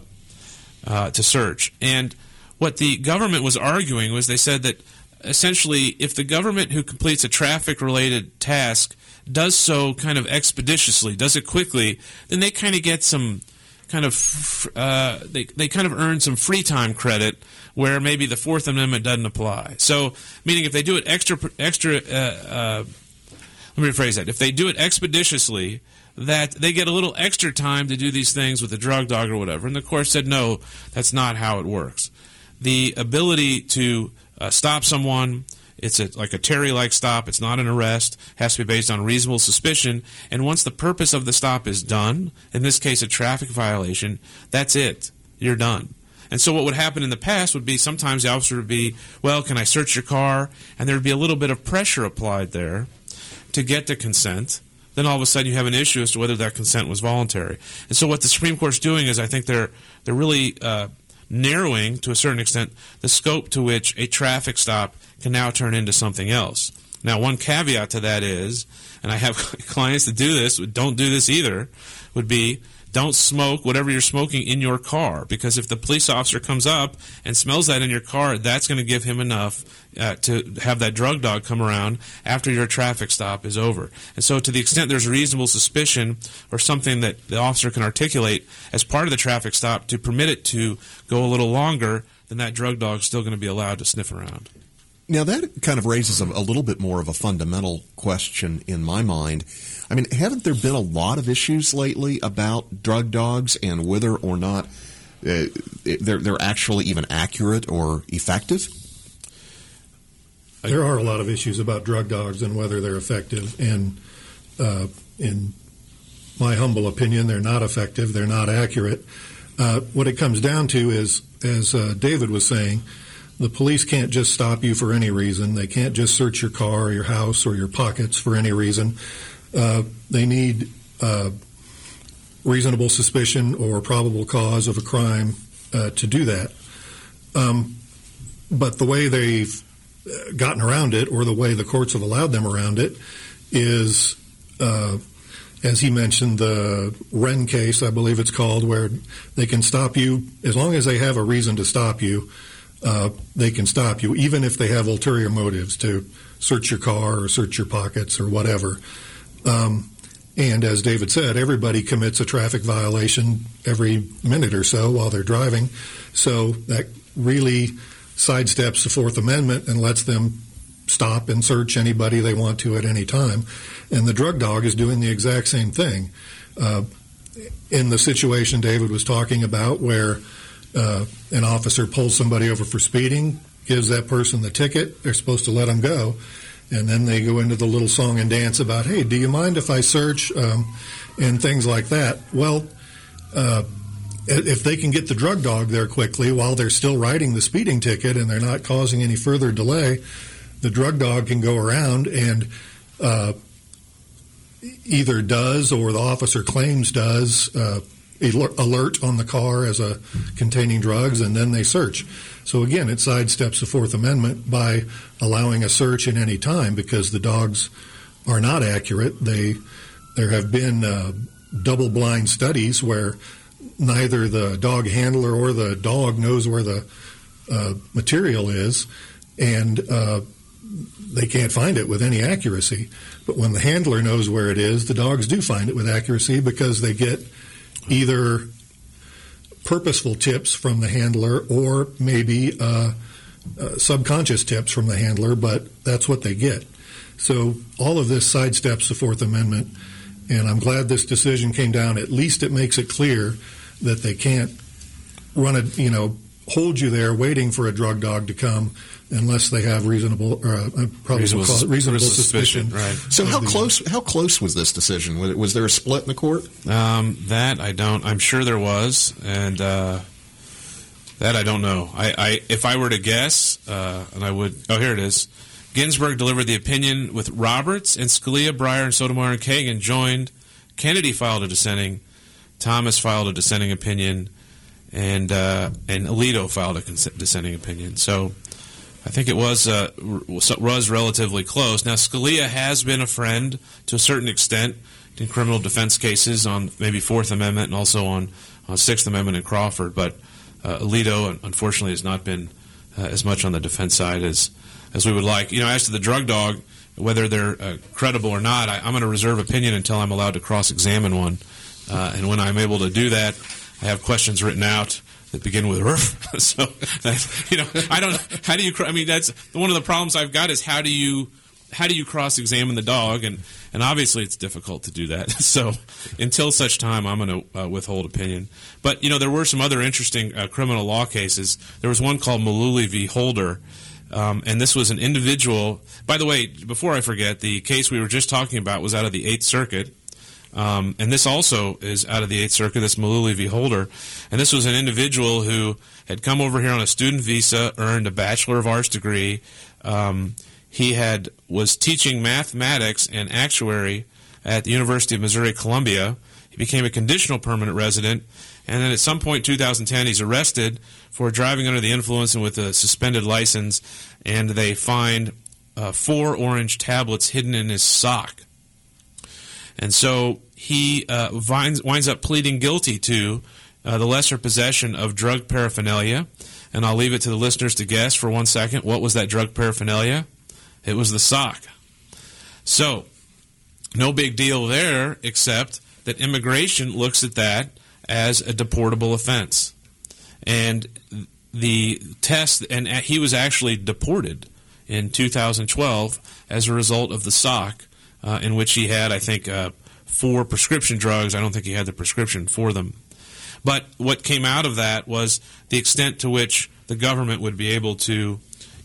uh, to search. And what the government was arguing was they said that essentially if the government who completes a traffic-related task does so kind of expeditiously, does it quickly, then they kind of get some kind of, uh, they, they kind of earn some free time credit where maybe the Fourth Amendment doesn't apply. So, meaning if they do it extra, extra, uh, uh, let me rephrase that. If they do it expeditiously, that they get a little extra time to do these things with the drug dog or whatever. And the court said, no, that's not how it works. The ability to uh, stop someone, it's a, like a Terry-like stop. It's not an arrest. It has to be based on reasonable suspicion. And once the purpose of the stop is done, in this case a traffic violation, that's it. You're done. And so what would happen in the past would be sometimes the officer would be, well, can I search your car? And there would be a little bit of pressure applied there to get the consent. Then all of a sudden you have an issue as to whether that consent was voluntary. And so what the Supreme Court's doing is I think they're they're really uh, narrowing, to a certain extent, the scope to which a traffic stop can now turn into something else. Now, one caveat to that is, and I have clients that do this, don't do this either, would be don't smoke whatever you're smoking in your car, because if the police officer comes up and smells that in your car, that's going to give him enough uh, to have that drug dog come around after your traffic stop is over. And so to the extent there's reasonable suspicion or something that the officer can articulate as part of the traffic stop to permit it to go a little longer, then that drug dog is still going to be allowed to sniff around. Now, that kind of raises a, a little bit more of a fundamental question in my mind. I mean, haven't there been a lot of issues lately about drug dogs and whether or not uh, they're, they're actually even accurate or effective? There are a lot of issues about drug dogs and whether they're effective. And uh, in my humble opinion, they're not effective. They're not accurate. Uh, what it comes down to is, as uh, David was saying, the police can't just stop you for any reason. They can't just search your car or your house or your pockets for any reason. Uh, they need uh, reasonable suspicion or probable cause of a crime uh, to do that. Um, but the way they've gotten around it, or the way the courts have allowed them around it, is, uh, as he mentioned, the Wren case, I believe it's called, where they can stop you as long as they have a reason to stop you. Uh, they can stop you, even if they have ulterior motives to search your car or search your pockets or whatever. Um, and as David said, everybody commits a traffic violation every minute or so while they're driving. So that really sidesteps the Fourth Amendment and lets them stop and search anybody they want to at any time. And the drug dog is doing the exact same thing. Uh, in the situation David was talking about, where Uh, an officer pulls somebody over for speeding, gives that person the ticket, they're supposed to let them go, and then they go into the little song and dance about, hey, do you mind if I search, um, and things like that. Well, uh, if they can get the drug dog there quickly while they're still writing the speeding ticket and they're not causing any further delay, the drug dog can go around and uh, either does, or the officer claims does, uh, alert on the car as a containing drugs, and then they search. So again, it sidesteps the Fourth Amendment by allowing a search at any time, because the dogs are not accurate. They there have been uh, double-blind studies where neither the dog handler or the dog knows where the uh, material is, and uh, they can't find it with any accuracy. But when the handler knows where it is, the dogs do find it with accuracy because they get either purposeful tips from the handler or maybe uh, uh, subconscious tips from the handler, but that's what they get. So all of this sidesteps the Fourth Amendment, and I'm glad this decision came down. At least it makes it clear that they can't run a, you know, hold you there waiting for a drug dog to come unless they have reasonable, or uh, probably reasonable, call it reasonable suspicion. suspicion. Right. So how close how close was this decision? Was, was there a split in the court? Um, that I don't. I'm sure there was, and uh, that I don't know. I, I if I were to guess, uh, and I would. Oh, here it is. Ginsburg delivered the opinion with Roberts and Scalia, Breyer, and Sotomayor and Kagan joined. Kennedy filed a dissenting. Thomas filed a dissenting opinion, and uh, and Alito filed a cons- dissenting opinion. So I think it was uh, was relatively close. Now Scalia has been a friend to a certain extent in criminal defense cases on maybe Fourth Amendment and also on, on Sixth Amendment and Crawford, but uh, Alito unfortunately has not been uh, as much on the defense side as as we would like. You know, as to the drug dog, whether they're uh, credible or not, I, I'm going to reserve opinion until I'm allowed to cross-examine one. Uh, and when I'm able to do that, I have questions written out that begin with "rf." So, that's, you know, I don't. How do you? I mean, that's one of the problems I've got is how do you how do you cross-examine the dog? And and obviously it's difficult to do that. So, until such time, I'm going to uh, withhold opinion. But you know, there were some other interesting uh, criminal law cases. There was one called Mullooly v. Holder. Um, and this was an individual. By the way, before I forget, the case we were just talking about was out of the Eighth Circuit. Um, and this also is out of the Eighth Circuit, this Mullooly v. Holder. And this was an individual who had come over here on a student visa, earned a Bachelor of Arts degree. Um, he had was teaching mathematics and actuary at the University of Missouri-Columbia. He became a conditional permanent resident. And then at some point in two thousand ten, he's arrested for driving under the influence and with a suspended license. And they find uh, four orange tablets hidden in his sock. And so he uh, winds, winds up pleading guilty to uh, the lesser possession of drug paraphernalia. And I'll leave it to the listeners to guess for one second. What was that drug paraphernalia? It was the sock. So, no big deal there, except that immigration looks at that as a deportable offense. And the test, and he was actually deported in two thousand twelve as a result of the sock, uh, in which he had, I think, uh, four prescription drugs. I don't think he had the prescription for them. But what came out of that was the extent to which the government would be able to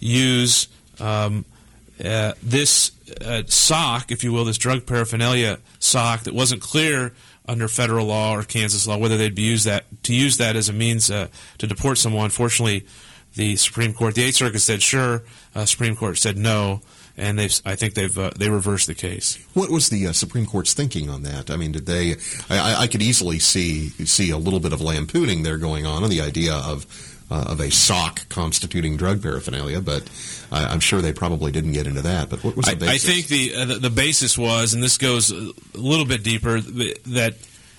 use um, uh, this uh, sock, if you will, this drug paraphernalia sock that wasn't clear under federal law or Kansas law whether they'd be used that to use that as a means uh, to deport someone. Fortunately, the Supreme Court, the Eighth Circuit said sure. Uh, Supreme Court said no. And they've, I think they've uh, they reversed the case. What was the uh, Supreme Court's thinking on that? I mean, did they? I, I could easily see see a little bit of lampooning there going on on the idea of uh, of a sock constituting drug paraphernalia, but I, I'm sure they probably didn't get into that. But what was the basis? I, I think the, uh, the the basis was, and this goes a little bit deeper, that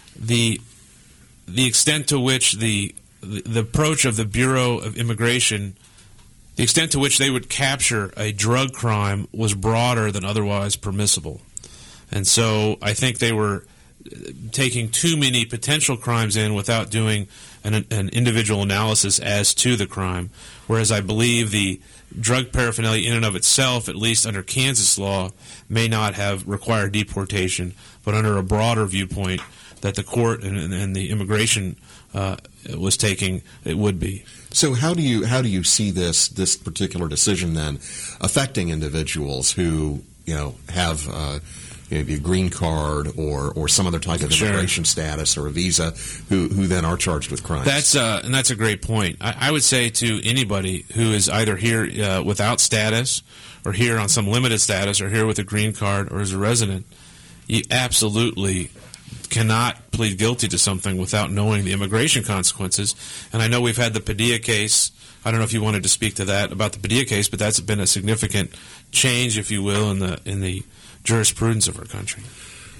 the the extent to which the the, the approach of the Bureau of Immigration, the extent to which they would capture a drug crime was broader than otherwise permissible. And so I think they were taking too many potential crimes in without doing an, an individual analysis as to the crime, whereas I believe the drug paraphernalia in and of itself, at least under Kansas law, may not have required deportation, but under a broader viewpoint that the court and, and the immigration uh, was taking, it would be. So how do you how do you see this this particular decision then affecting individuals who you know have uh, maybe a green card or, or some other type of immigration sure. status or a visa who, who then are charged with crimes? That's uh, and that's a great point. I, I would say to anybody who is either here uh, without status or here on some limited status or here with a green card or as a resident, you absolutely cannot plead guilty to something without knowing the immigration consequences. And I know we've had the Padilla case. I don't know if you wanted to speak to that about the Padilla case, but that's been a significant change, if you will, in the in the jurisprudence of our country.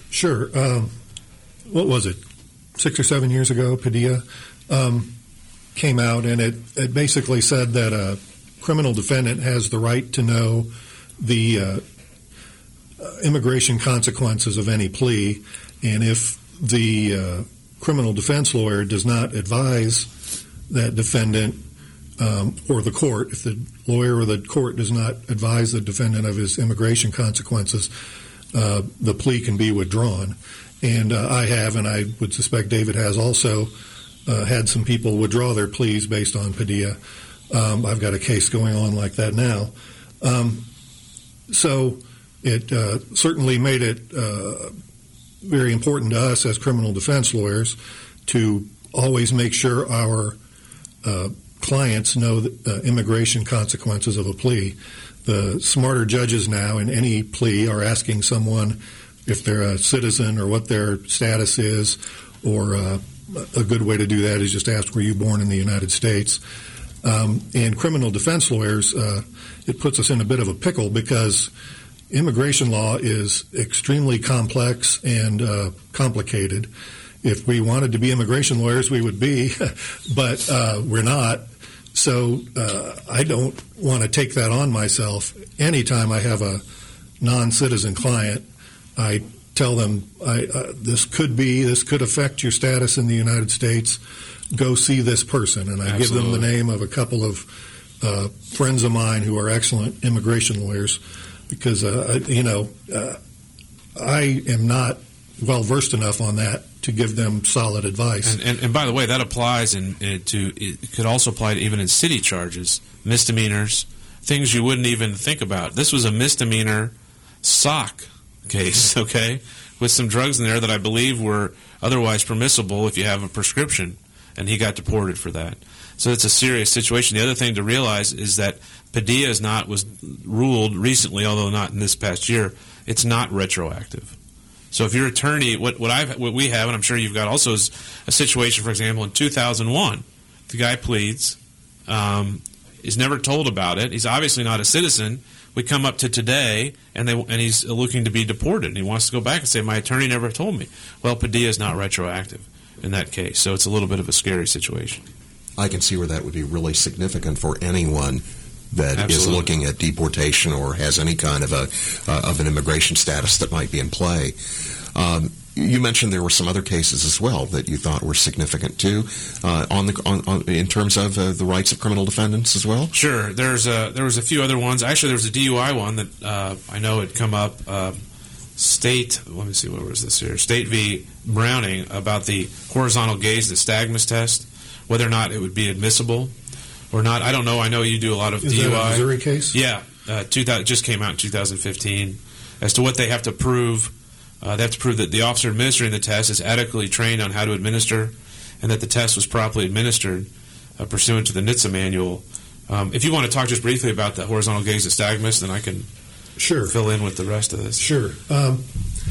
Sure. Um, what was it? Six or seven years ago, Padilla. Um, came out, and it, it basically said that a criminal defendant has the right to know the uh, immigration consequences of any plea, and if the uh, criminal defense lawyer does not advise that defendant um, or the court, if the lawyer or the court does not advise the defendant of his immigration consequences, uh, the plea can be withdrawn. And uh, I have, and I would suspect David has also, uh, had some people withdraw their pleas based on Padilla. Um, I've got a case going on like that now. Um, so it uh, certainly made it uh, very important to us as criminal defense lawyers to always make sure our uh, clients know the uh, immigration consequences of a plea. The smarter judges now in any plea are asking someone if they're a citizen or what their status is, or uh, a good way to do that is just ask, were you born in the United States? Um, and criminal defense lawyers, uh, it puts us in a bit of a pickle because immigration law is extremely complex and uh, complicated. If we wanted to be immigration lawyers, we would be, but uh, we're not. So uh, I don't want to take that on myself. Anytime I have a non-citizen client, I tell them, I, uh, this could be, this could affect your status in the United States. Go see this person. And I Absolutely. give them the name of a couple of uh, friends of mine who are excellent immigration lawyers because, uh, you know, uh, I am not well-versed enough on that to give them solid advice. And, and, and by the way, that applies in, in to, it could also apply to even in city charges, misdemeanors, things you wouldn't even think about. This was a misdemeanor sock case, okay, with some drugs in there that I believe were otherwise permissible if you have a prescription, and he got deported for that. So it's a serious situation. The other thing to realize is that Padilla is not was ruled recently, although not in this past year. It's not retroactive. So if your attorney, what what I've what we have, and I'm sure you've got also, is a situation, for example, in two thousand one, the guy pleads, um, is never told about it. He's obviously not a citizen. We come up to today, and they and he's looking to be deported, and he wants to go back and say, my attorney never told me. Well, Padilla is not retroactive in that case, so it's a little bit of a scary situation. I can see where that would be really significant for anyone that Absolutely. is looking at deportation or has any kind of a uh, of an immigration status that might be in play. Um, you mentioned there were some other cases as well that you thought were significant too, uh, on the on, on, in terms of uh, the rights of criminal defendants as well. Sure, there's a, there was a few other ones. Actually, there was a D U I one that uh, I know had come up. Uh, State, let me see, what was this here? State v. Browning about the horizontal gaze, the nystagmus test, whether or not it would be admissible or not. I don't know. I know you do a lot of Is D U I. That a Missouri case? Yeah, uh, two thousand, it just came out in two thousand fifteen. As to what they have to prove, uh, they have to prove that the officer administering the test is adequately trained on how to administer, and that the test was properly administered uh, pursuant to the N H T S A manual. Um, if you want to talk just briefly about the horizontal gaze nystagmus, then I can sure fill in with the rest of this. Sure. Um,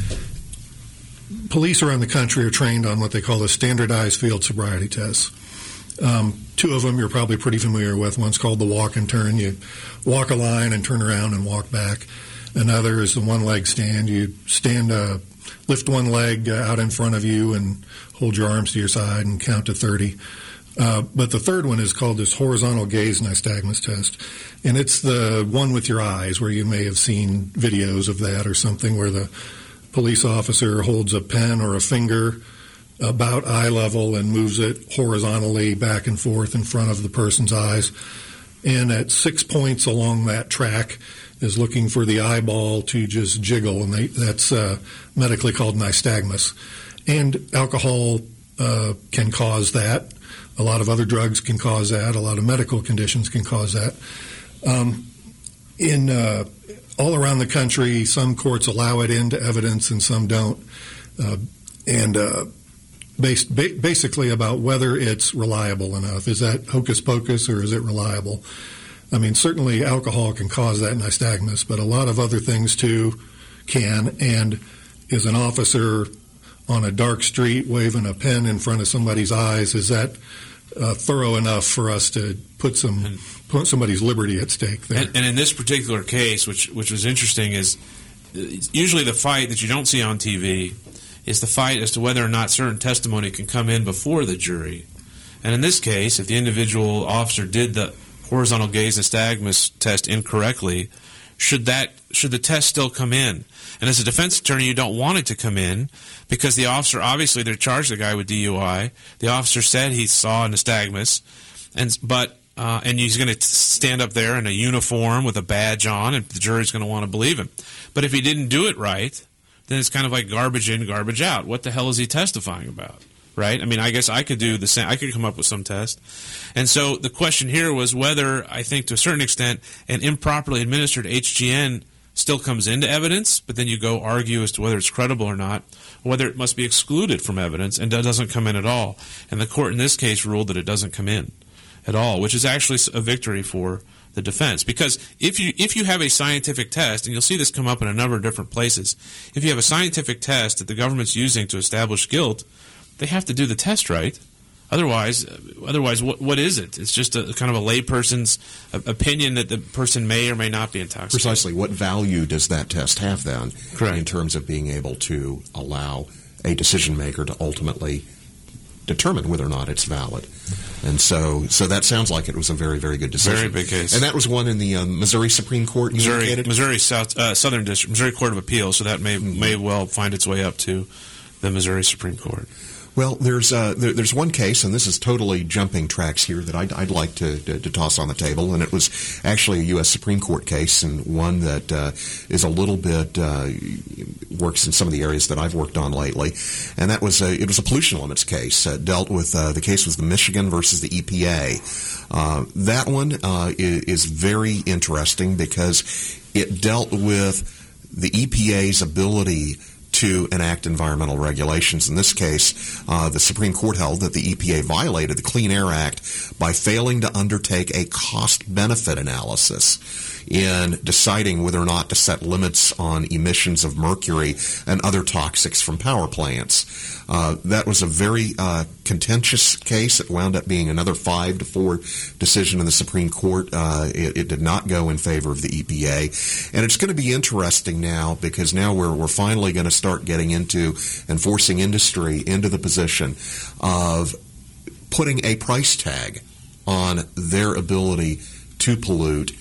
police around the country are trained on what they call the standardized field sobriety tests. Um, two of them you're probably pretty familiar with. One's called the walk and turn. You walk a line and turn around and walk back. Another is the one-leg stand. You stand, uh, lift one leg uh, out in front of you and hold your arms to your side and count to thirty. Uh, but the third one is called this horizontal gaze nystagmus test, and it's the one with your eyes, where you may have seen videos of that or something, where the police officer holds a pen or a finger about eye level and moves it horizontally back and forth in front of the person's eyes, and at six points along that track is looking for the eyeball to just jiggle, and they, that's uh, medically called nystagmus. And alcohol uh, can cause that. A lot of other drugs can cause that. A lot of medical conditions can cause that. Um, in uh, all around the country, some courts allow it into evidence and some don't. Uh, and uh, based ba- basically about whether it's reliable enough. Is that hocus pocus or is it reliable? I mean, certainly alcohol can cause that nystagmus, but a lot of other things too can. And is an officer on a dark street waving a pen in front of somebody's eyes, is that uh, thorough enough for us to put some and, put somebody's liberty at stake there? And, and in this particular case, which which was interesting, is usually the fight that you don't see on T V is the fight as to whether or not certain testimony can come in before the jury. And in this case, if the individual officer did the horizontal gaze nystagmus test incorrectly, should that should the test still come in? And as a defense attorney, you don't want it to come in because the officer, obviously, they're charged the guy with D U I. The officer said he saw a nystagmus, and but uh, and he's going to stand up there in a uniform with a badge on, and the jury's going to want to believe him. But if he didn't do it right, then it's kind of like garbage in, garbage out. What the hell is he testifying about? Right? I mean, I guess I could do the same. I could come up with some test. And so the question here was whether, I think to a certain extent, an improperly administered H G N still comes into evidence, but then you go argue as to whether it's credible or not, or whether it must be excluded from evidence and doesn't come in at all. And the court in this case ruled that it doesn't come in at all, which is actually a victory for the defense. Because if you if you have a scientific test, and you'll see this come up in a number of different places, if you have a scientific test that the government's using to establish guilt, they have to do the test right. Otherwise, otherwise, what what is it? It's just a kind of a layperson's opinion that the person may or may not be intoxicated. Precisely. What value does that test have then? Correct. In terms of being able to allow a decision maker to ultimately determine whether or not it's valid? And so, so that sounds like it was a very, very good decision. Very big case. And that was one in the uh, Missouri Supreme Court. You Missouri, indicated? Missouri South, uh, Southern District, Missouri Court of Appeals. So that may mm-hmm. may well find its way up to the Missouri Supreme Court. Well, there's uh, there, there's one case, and this is totally jumping tracks here, that I'd, I'd like to, to, to toss on the table, and it was actually a U S Supreme Court case, and one that uh, is a little bit uh, works in some of the areas that I've worked on lately, and that was a, it was a pollution limits case. Uh, dealt with uh, the case was the Michigan versus the E P A. Uh, that one uh, is, is very interesting because it dealt with the E P A's ability to enact environmental regulations. In this case, uh, the Supreme Court held that the E P A violated the Clean Air Act by failing to undertake a cost-benefit analysis in deciding whether or not to set limits on emissions of mercury and other toxics from power plants. Uh, that was a very uh, contentious case. It wound up being another five to four decision in the Supreme Court. Uh, it, it did not go in favor of the E P A. And it's going to be interesting now because now we're, we're finally going to start getting into and forcing industry into the position of putting a price tag on their ability to pollute.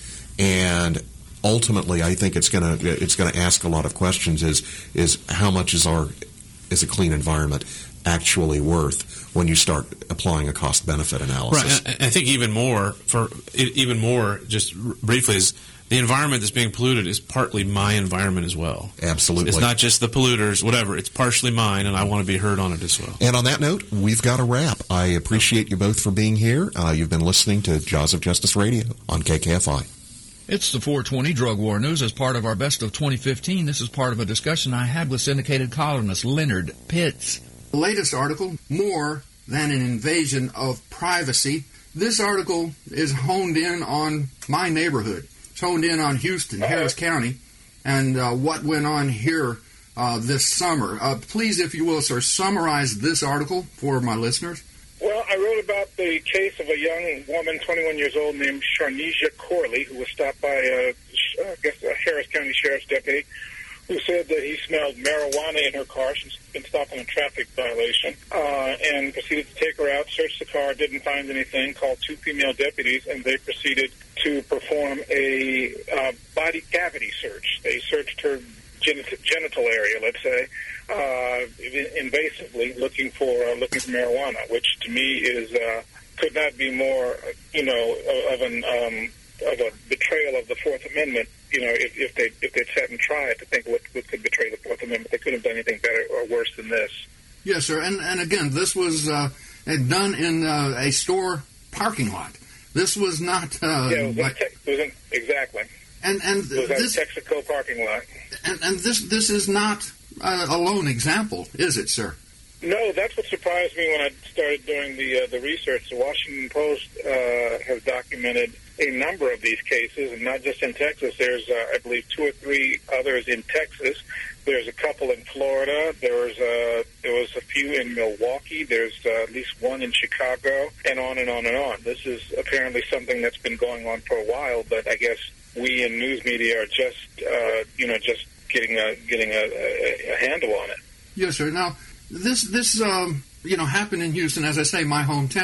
And ultimately, I think it's going to it's going to ask a lot of questions. Is is how much is our is a clean environment actually worth when you start applying a cost benefit analysis? Right. I think even more for even more just briefly is the environment that's being polluted is partly my environment as well. Absolutely, it's not just the polluters, whatever. It's partially mine, and I want to be heard on it as well. And on that note, we've got a wrap. I appreciate you both for being here. Uh, you've been listening to Jaws of Justice Radio on K K F I. It's the four twenty Drug War News as part of our Best of twenty fifteen. This is part of a discussion I had with syndicated columnist Leonard Pitts. The latest article, More Than an Invasion of Privacy. This article is honed in on my neighborhood. It's honed in on Houston, Harris County, and uh, what went on here uh, this summer. Uh, please, if you will, sir, summarize this article for my listeners. Well, I wrote about the case of a young woman, twenty-one years old, named Sharnesia Corley, who was stopped by, a, I guess, a Harris County Sheriff's deputy, who said that he smelled marijuana in her car. She's been stopped on a traffic violation, uh, and proceeded to take her out, search the car, didn't find anything, called two female deputies, and they proceeded to perform a uh, body cavity search. They searched her genital area, let's say, uh, invasively, looking for uh, looking for marijuana, which to me is uh, could not be more, you know, of an um, of a betrayal of the Fourth Amendment. You know, if, if they if they'd sat and tried to think what, what could betray the Fourth Amendment, they couldn't have done anything better or worse than this. Yes, sir. And and again, this was uh, done in uh, a store parking lot. This was not. Uh, yeah, it was, like, in te- it was in, exactly. And and it was this at Texaco parking lot. And, and this this is not uh, a lone example, is it, sir? No, that's what surprised me when I started doing the uh, the research. The Washington Post uh, has documented a number of these cases, and not just in Texas. There's, uh, I believe, two or three others in Texas. There's a couple in Florida. There was a, there was a few in Milwaukee. There's uh, at least one in Chicago, and on and on and on. This is apparently something that's been going on for a while, but I guess we in news media are just, uh, you know, just getting a getting a, a, a handle on it. Yes, sir. Now, this this um, you know happened in Houston, as I say, my hometown.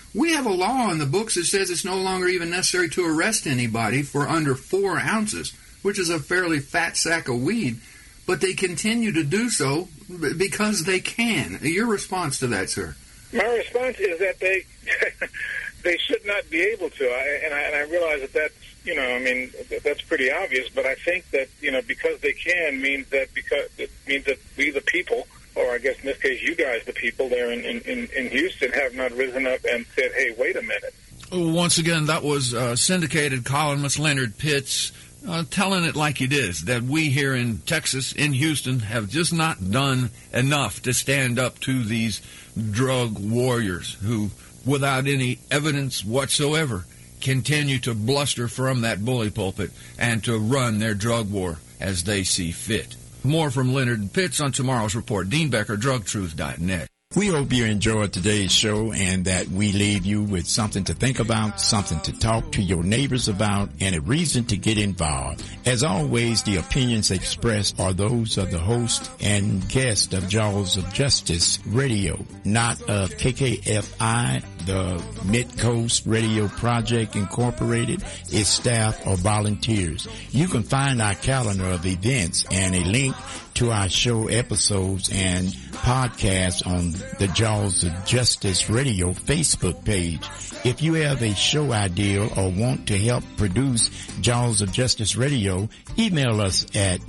We have a law in the books that says it's no longer even necessary to arrest anybody for under four ounces, which is a fairly fat sack of weed, but they continue to do so because they can. Your response to that, sir? My response is that they they should not be able to, I, and, I, and I realize that that's, you know, I mean, that's pretty obvious, but I think that, you know, because they can means that because it means that we the people, or I guess in this case you guys the people there in, in, in Houston, have not risen up and said, hey, wait a minute. Once again, that was uh, syndicated columnist Leonard Pitts uh, telling it like it is, that we here in Texas, in Houston, have just not done enough to stand up to these drug warriors who, without any evidence whatsoever, continue to bluster from that bully pulpit and to run their drug war as they see fit. More from Leonard Pitts on tomorrow's report. Dean Becker, drug truth dot net. We hope you enjoyed today's show and that we leave you with something to think about, something to talk to your neighbors about, and a reason to get involved. As always, the opinions expressed are those of the host and guest of Jaws of Justice Radio, not of K K F I, the Mid-Coast Radio Project Incorporated, its staff, or volunteers. You can find our calendar of events and a link to our show episodes and podcasts on the Jaws of Justice Radio Facebook page. If you have a show idea or want to help produce Jaws of Justice Radio, email us at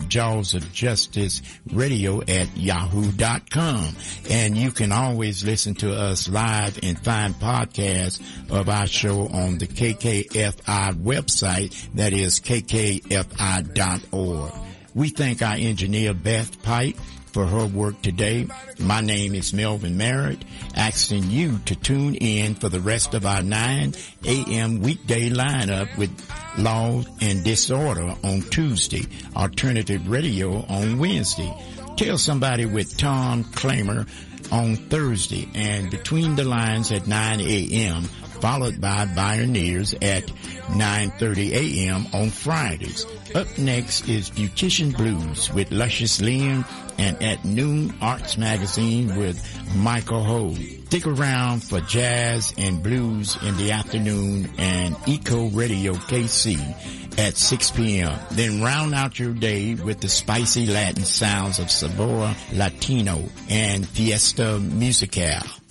jawsofjusticeradio at yahoo dot com. And you can always listen to us live and find podcasts of our show on the K K F I website, that is k k f i dot org. We thank our engineer, Beth Pike, for her work today. My name is Melvin Merritt, asking you to tune in for the rest of our nine a.m. weekday lineup with Law and Disorder on Tuesday, Alternative Radio on Wednesday, Tell Somebody with Tom Clamer on Thursday, and Between the Lines at nine a.m., followed by Pioneers at nine thirty a.m. on Fridays. Up next is Beautician Blues with Luscious Lynn, and at noon, Arts Magazine with Michael Ho. Stick around for jazz and blues in the afternoon and Eco Radio K C at six p.m. Then round out your day with the spicy Latin sounds of Sabor Latino and Fiesta Musical.